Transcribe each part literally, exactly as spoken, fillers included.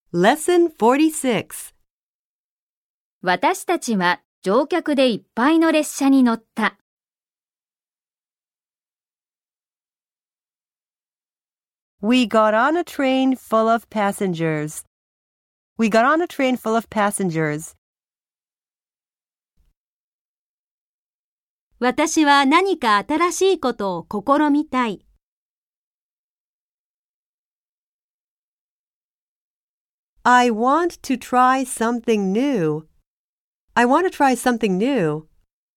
Lesson forty-six. 私たちは乗客でいっぱいの列車に乗った。 We got on a train full of passengers. We got on a train full of passengers. 私は何か新しいことを試みたい。 I want to try something new. I want to try something new.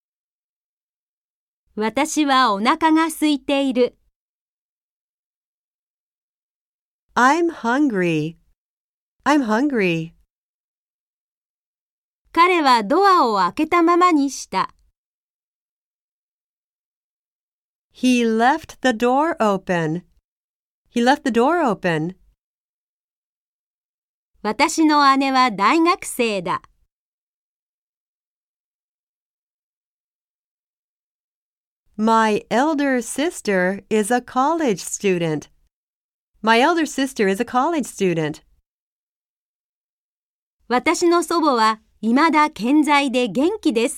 私はお腹が空いている。 I'm hungry. I'm hungry. 彼はドアを開けたままにした。 He left the door open. He left the door open. 私の姉は大学生だ。 My elder sister is a college student. My elder sister is a college student. 私の祖母は未だ健在で元気です。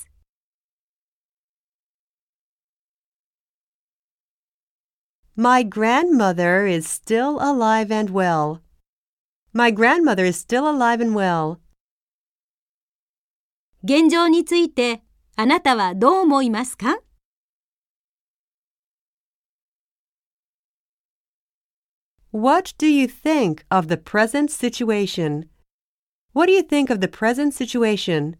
My grandmother is still alive and well. My grandmother is still alive and well. 現状についてあなたはどう思いますか？ What do you think of the present situation? What do you think of the present situation?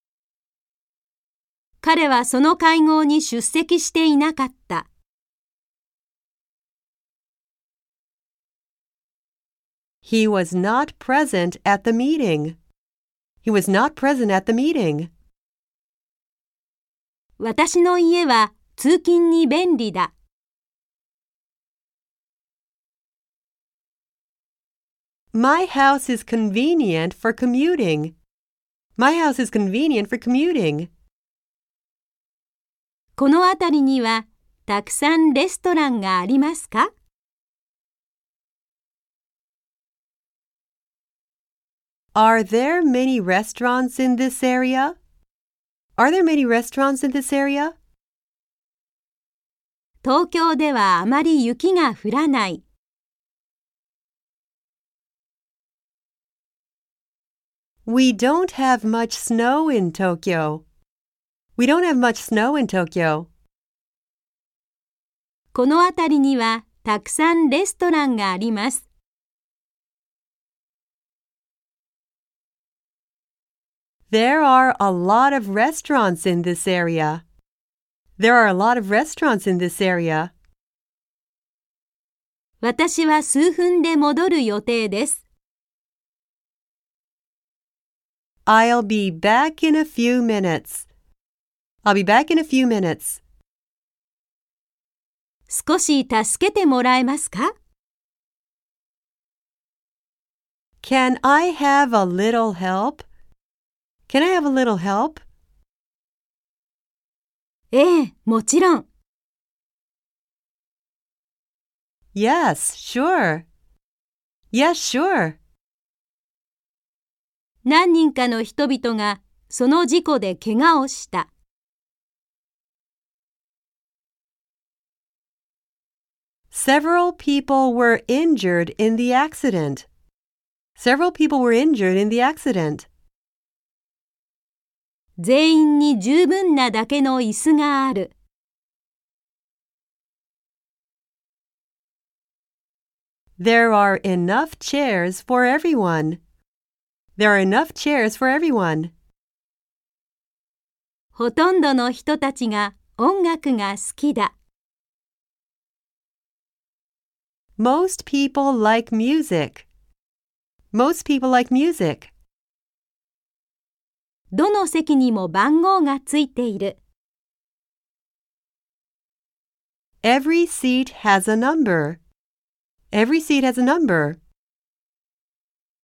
彼はその会合に出席していなかった。 He was not present at the meeting. He was not present at the meeting. 私の家は通勤に便利だ。 My house is convenient for commuting. My house is convenient for commuting. この辺りにはたくさんレストランがありますか？ Are there many restaurants in this area? Are there many restaurants in this area? 東京ではあまり雪が降らない。 We don't have much snow in Tokyo. We don't have much snow in Tokyo. この辺りにはたくさんレストランがあります。 There are a lot of restaurants in this area. There are a lot of restaurants in this area. 私は数分で戻る予定です。 I'll be back in a few minutes. I'll be back in a few minutes. 少し助けてもらえますか？ Can I have a little help? Can I have a little help? ええ、もちろん。 Yes, sure. Yes, sure. 何人かの人々がその事故で怪我をした。 Several people were injured in the accident. Several people were injured in the accident. 全員に十分なだけの椅子がある。 There are enough chairs for everyone. There are enough chairs for everyone. ほとんどの人たちが音楽が好きだ。 Most people like music. Most people like music. どの席にも番号がついている。 Every seat has a number. Every seat has a number.